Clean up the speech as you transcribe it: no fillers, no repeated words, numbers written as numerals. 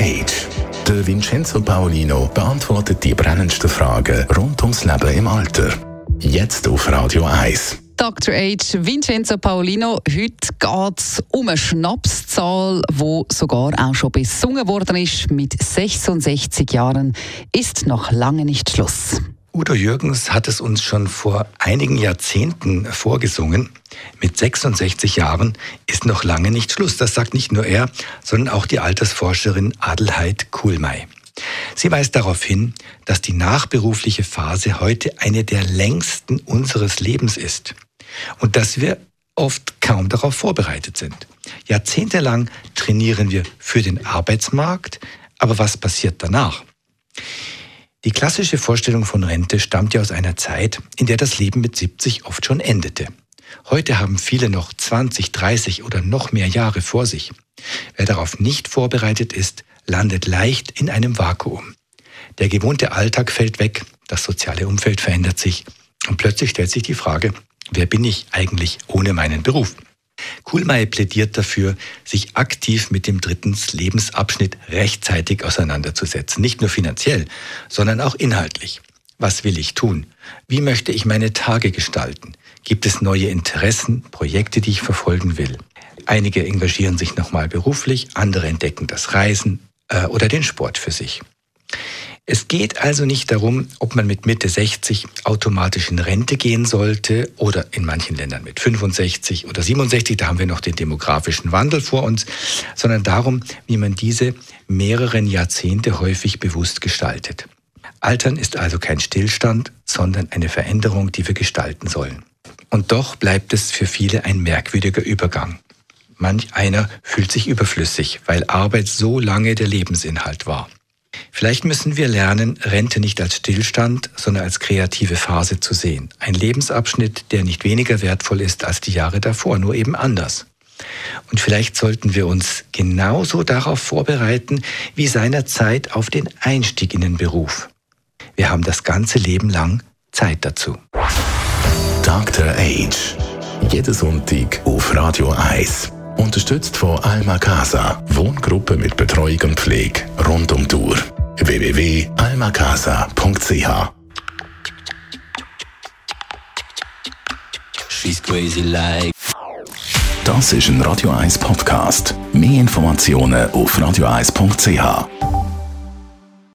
Age. Der Vincenzo Paolino beantwortet die brennendsten Fragen rund ums Leben im Alter. Jetzt auf Radio 1. Dr. Age, Vincenzo Paolino. Heute geht es um eine Schnapszahl, die sogar auch schon besungen worden ist. Mit 66 Jahren ist noch lange nicht Schluss. Udo Jürgens hat es uns schon vor einigen Jahrzehnten vorgesungen. Mit 66 Jahren ist noch lange nicht Schluss. Das sagt nicht nur er, sondern auch die Altersforscherin Adelheid Kuhlmey. Sie weist darauf hin, dass die nachberufliche Phase heute eine der längsten unseres Lebens ist und dass wir oft kaum darauf vorbereitet sind. Jahrzehntelang trainieren wir für den Arbeitsmarkt, aber was passiert danach? Die klassische Vorstellung von Rente stammt ja aus einer Zeit, in der das Leben mit 70 oft schon endete. Heute haben viele noch 20, 30 oder noch mehr Jahre vor sich. Wer darauf nicht vorbereitet ist, landet leicht in einem Vakuum. Der gewohnte Alltag fällt weg, das soziale Umfeld verändert sich und plötzlich stellt sich die Frage, wer bin ich eigentlich ohne meinen Beruf? Kuhlmey plädiert dafür, sich aktiv mit dem dritten Lebensabschnitt rechtzeitig auseinanderzusetzen. Nicht nur finanziell, sondern auch inhaltlich. Was will ich tun? Wie möchte ich meine Tage gestalten? Gibt es neue Interessen, Projekte, die ich verfolgen will? Einige engagieren sich nochmal beruflich, andere entdecken das Reisen oder den Sport für sich. Es geht also nicht darum, ob man mit Mitte 60 automatisch in Rente gehen sollte oder in manchen Ländern mit 65 oder 67, da haben wir noch den demografischen Wandel vor uns, sondern darum, wie man diese mehreren Jahrzehnte häufig bewusst gestaltet. Altern ist also kein Stillstand, sondern eine Veränderung, die wir gestalten sollen. Und doch bleibt es für viele ein merkwürdiger Übergang. Manch einer fühlt sich überflüssig, weil Arbeit so lange der Lebensinhalt war. Vielleicht müssen wir lernen, Rente nicht als Stillstand, sondern als kreative Phase zu sehen. Ein Lebensabschnitt, der nicht weniger wertvoll ist als die Jahre davor, nur eben anders. Und vielleicht sollten wir uns genauso darauf vorbereiten, wie seinerzeit auf den Einstieg in den Beruf. Wir haben das ganze Leben lang Zeit dazu. Dr. Age. Jeden Sonntag auf Radio 1. Unterstützt von Alma Casa. Wohngruppe mit Betreuung und Pflege rund um die Uhr. www.almacasa.ch. She's crazy like. Das ist ein Radio 1 Podcast. Mehr Informationen auf radio1.ch.